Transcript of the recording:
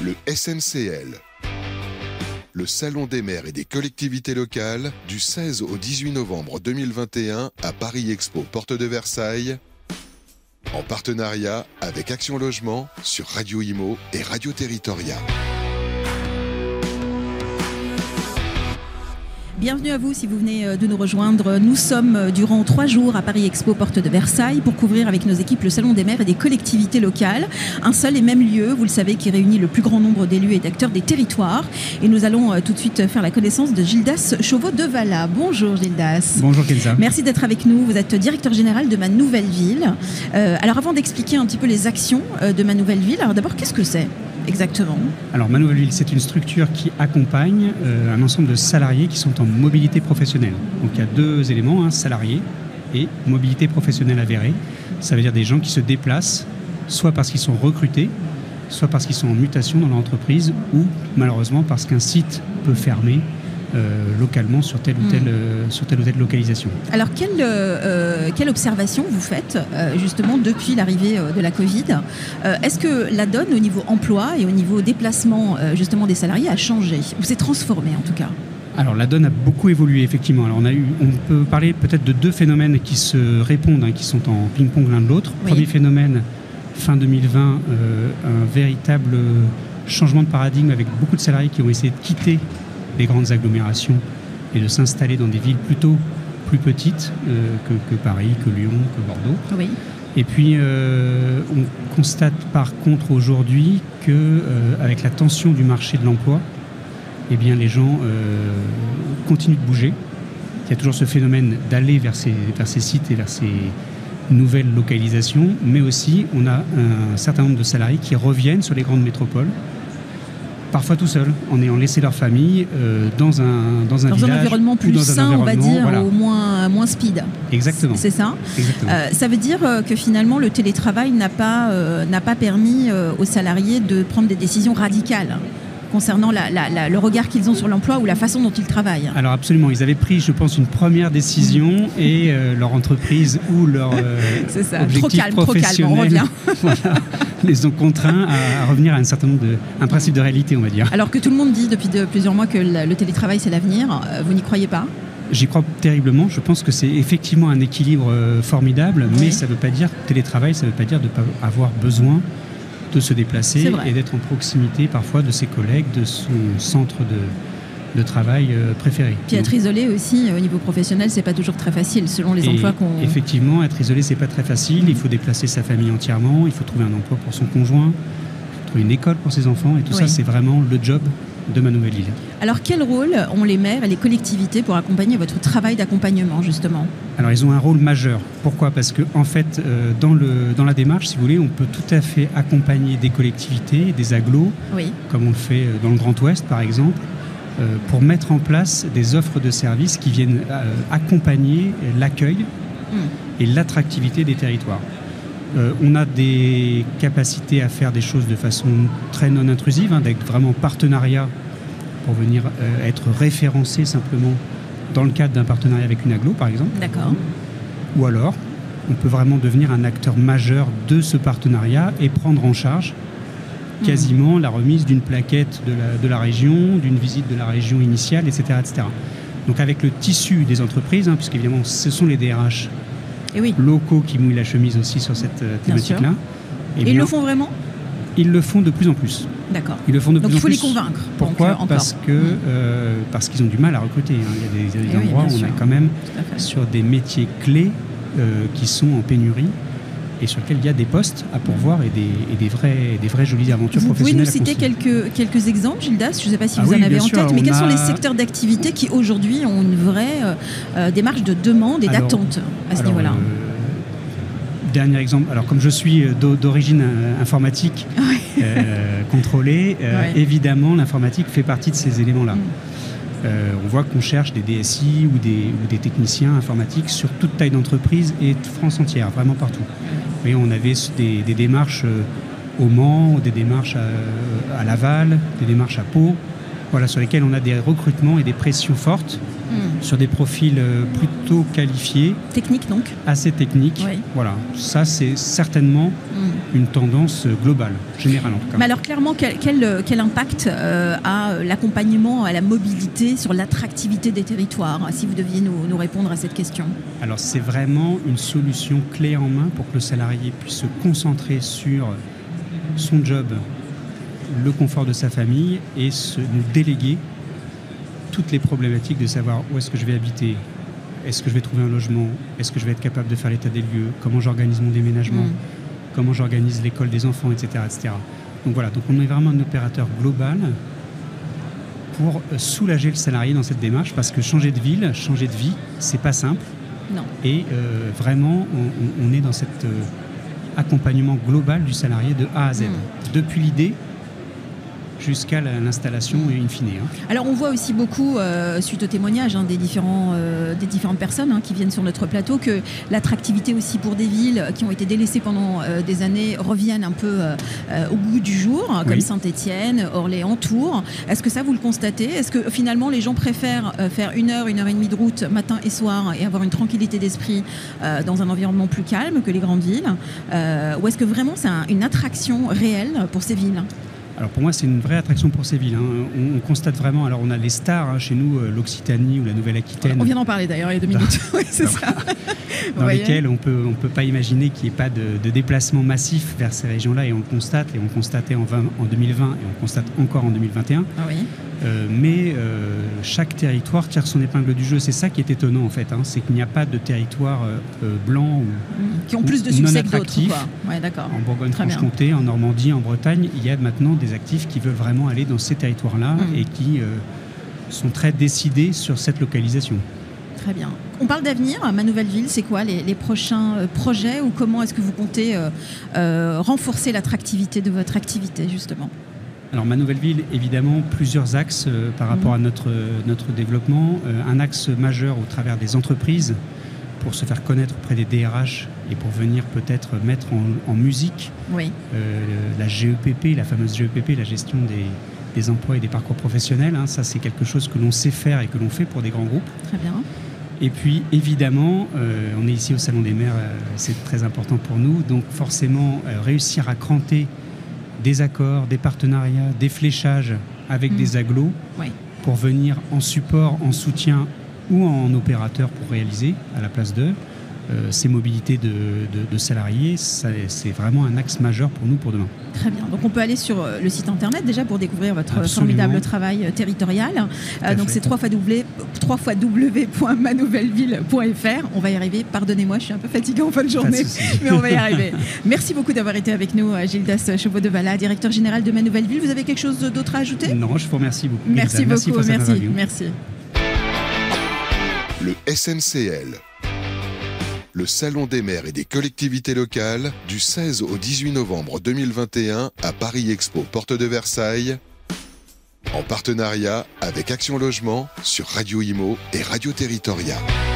Le SNCL, le Salon des maires et des collectivités locales, du 16 au 18 novembre 2021 à Paris Expo, porte de Versailles, en partenariat avec Action Logement sur Radio Imo et Radio Territoria. Bienvenue à vous si vous venez de nous rejoindre. Nous sommes durant 3 jours à Paris Expo, porte de Versailles, pour couvrir avec nos équipes le Salon des maires et des collectivités locales. Un seul et même lieu, vous le savez, qui réunit le plus grand nombre d'élus et d'acteurs des territoires. Et nous allons tout de suite faire la connaissance de Gildas Chauveau-Devala. Bonjour Gildas. Bonjour Kenza. Merci d'être avec nous. Vous êtes directeur général de Ma Nouvelle Ville. Alors avant d'expliquer un petit peu les actions de Ma Nouvelle Ville, alors d'abord qu'est-ce que c'est exactement ? Alors Ma Nouvelle Ville, c'est une structure qui accompagne un ensemble de salariés qui sont en mobilité professionnelle. Donc il y a 2 éléments, salariés et mobilité professionnelle avérée. Ça veut dire des gens qui se déplacent, soit parce qu'ils sont recrutés, soit parce qu'ils sont en mutation dans leur entreprise, ou malheureusement parce qu'un site peut fermer localement sur telle ou telle localisation. Alors quelle observation vous faites justement depuis l'arrivée de la Covid ? Est-ce que la donne au niveau emploi et au niveau déplacement justement des salariés a changé ou s'est transformée en tout cas ? Alors la donne a beaucoup évolué effectivement. Alors on peut parler peut-être de 2 phénomènes qui se répondent, qui sont en ping-pong l'un de l'autre. Oui. Premier phénomène, fin 2020, un véritable changement de paradigme avec beaucoup de salariés qui ont essayé de quitter les grandes agglomérations et de s'installer dans des villes plutôt plus petites que Paris, que Lyon, que Bordeaux. Oui. Et puis on constate par contre aujourd'hui qu'avec la tension du marché de l'emploi, eh bien, les gens continuent de bouger. Il y a toujours ce phénomène d'aller vers ces sites et vers ces nouvelles localisations, mais aussi on a un certain nombre de salariés qui reviennent sur les grandes métropoles, parfois tout seuls, en ayant laissé leur famille dans un village, un environnement plus sain, on va dire, voilà. ou moins speed. Exactement. C'est ça. Exactement. Ça veut dire que finalement le télétravail n'a pas permis aux salariés de prendre des décisions radicales concernant le regard qu'ils ont sur l'emploi ou la façon dont ils travaillent. Alors absolument, ils avaient pris, je pense, une première décision et leur entreprise ou leur c'est ça. objectif Trop calme, on revient. Voilà, les ont contraints à revenir à un principe de réalité, on va dire. Alors que tout le monde dit depuis plusieurs mois que le télétravail c'est l'avenir, vous n'y croyez pas ? J'y crois terriblement. Je pense que c'est effectivement un équilibre formidable, mais ça ne veut pas dire télétravail, ça ne veut pas dire de ne pas avoir besoin de se déplacer et d'être en proximité parfois de ses collègues, de son centre de travail préféré. Puis être isolé aussi au niveau professionnel, c'est pas toujours très facile selon les emplois qu'on... Effectivement, être isolé, c'est pas très facile. Il faut déplacer sa famille entièrement, il faut trouver un emploi pour son conjoint, il faut trouver une école pour ses enfants, et tout ça, c'est vraiment le job de Ma Nouvelle Ville. Alors quel rôle ont les maires et les collectivités pour accompagner votre travail d'accompagnement justement ? Alors ils ont un rôle majeur. Pourquoi ? Parce que en fait, dans la démarche, si vous voulez, on peut tout à fait accompagner des collectivités, des agglos, comme on le fait dans le Grand Ouest par exemple, pour mettre en place des offres de services qui viennent accompagner l'accueil et l'attractivité des territoires. On a des capacités à faire des choses de façon très non intrusive, avec vraiment partenariat pour venir être référencé simplement dans le cadre d'un partenariat avec une agglo, par exemple. D'accord. Ou alors, on peut vraiment devenir un acteur majeur de ce partenariat et prendre en charge quasiment la remise d'une plaquette de la région, d'une visite de la région initiale, etc., etc. Donc avec le tissu des entreprises, puisqu'évidemment ce sont les DRH locaux qui mouillent la chemise aussi sur cette thématique-là. Et ils le font vraiment ? Ils le font de plus en plus. D'accord. Ils le font de Donc plus il faut en les plus. convaincre. Pourquoi ? Parce qu'ils ont du mal à recruter. Il y a des endroits où on est quand même sur des métiers clés qui sont en pénurie et sur lesquels il y a des postes à pourvoir et des vraies jolies aventures professionnelles. Vous pouvez nous citer quelques exemples, Gildas ? Je ne sais pas si vous en avez en tête, mais quels sont les secteurs d'activité qui aujourd'hui ont une vraie démarche de demande et d'attente à ce niveau-là ? Dernier exemple, alors comme je suis d'origine informatique contrôlée, évidemment l'informatique fait partie de ces éléments-là. On voit qu'on cherche des DSI ou des techniciens informatiques sur toute taille d'entreprise et de France entière, vraiment partout. Et on avait des démarches au Mans, des démarches à Laval, des démarches à Pau, Voilà, sur lesquels on a des recrutements et des pressions fortes, sur des profils plutôt qualifiés. Techniques donc. Assez techniques. Oui. Voilà, ça c'est certainement une tendance globale, générale en tout cas. Mais alors clairement, quel impact a l'accompagnement à la mobilité sur l'attractivité des territoires, si vous deviez nous répondre à cette question? Alors c'est vraiment une solution clé en main pour que le salarié puisse se concentrer sur son job, le confort de sa famille et nous déléguer toutes les problématiques de savoir où est-ce que je vais habiter, est-ce que je vais trouver un logement, est-ce que je vais être capable de faire l'état des lieux, comment j'organise mon déménagement, comment j'organise l'école des enfants, etc., etc. Donc voilà, donc on est vraiment un opérateur global pour soulager le salarié dans cette démarche, parce que changer de ville, changer de vie, c'est pas simple. Non. Et vraiment, on est dans cet accompagnement global du salarié de A à Z, depuis l'idée jusqu'à l'installation et in fine. Alors on voit aussi beaucoup, suite aux témoignages des différentes personnes qui viennent sur notre plateau, que l'attractivité aussi pour des villes qui ont été délaissées pendant des années reviennent un peu au goût du jour, comme Saint-Étienne, Orléans, Tours. Est-ce que ça vous le constatez? Est-ce que finalement les gens préfèrent faire 1 heure et demie de route matin et soir et avoir une tranquillité d'esprit dans un environnement plus calme que les grandes villes, ou est-ce que vraiment c'est une attraction réelle pour ces villes? Alors pour moi, c'est une vraie attraction pour ces villes. On constate vraiment, alors on a les stars chez nous, l'Occitanie ou la Nouvelle-Aquitaine. On vient d'en parler d'ailleurs il y a 2 minutes. Oui, c'est ça. Dans lesquelles on peut pas imaginer qu'il n'y ait pas de déplacement massif vers ces régions-là, et on le constate, et on constatait en 2020 et on constate encore en 2021. Ah oui. Mais chaque territoire tire son épingle du jeu. C'est ça qui est étonnant en fait, c'est qu'il n'y a pas de territoire blanc ou qui ont plus de succès que d'autres. Ouais, d'accord. En Bourgogne-Franche-Comté, en Normandie, en Bretagne, il y a maintenant des actifs qui veulent vraiment aller dans ces territoires-là et qui sont très décidés sur cette localisation. Très bien. On parle d'avenir. Ma nouvelle ville, c'est quoi les prochains projets, ou comment est-ce que vous comptez renforcer l'attractivité de votre activité justement? Alors ma nouvelle ville, évidemment, plusieurs axes par rapport à notre développement. Un axe majeur au travers des entreprises pour se faire connaître auprès des DRH et pour venir peut-être mettre en musique la GEPP, la fameuse GEPP, la gestion des emplois et des parcours professionnels. Ça, c'est quelque chose que l'on sait faire et que l'on fait pour des grands groupes. Très bien. Et puis, évidemment, on est ici au Salon des maires, c'est très important pour nous. Donc, forcément, réussir à cranter des accords, des partenariats, des fléchages avec des agglos pour venir en support, en soutien ou en opérateur pour réaliser à la place d'eux ces mobilités de salariés. C'est vraiment un axe majeur pour nous pour demain. Très bien. Donc on peut aller sur le site internet déjà pour découvrir votre formidable travail territorial. Donc c'est www.manouvelleville.fr. On va y arriver. Pardonnez-moi, je suis un peu fatiguée en fin de journée, mais on va y arriver. Merci beaucoup d'avoir été avec nous, Gildas Chevaux-de-Valla, directeur général de Manouvelleville. Vous avez quelque chose d'autre à ajouter? Non, je vous remercie beaucoup. Merci beaucoup. Merci. Le SNCL. Le Salon des maires et des collectivités locales, du 16 au 18 novembre 2021 à Paris Expo, porte de Versailles, en partenariat avec Action Logement sur Radio Imo et Radio Territoria.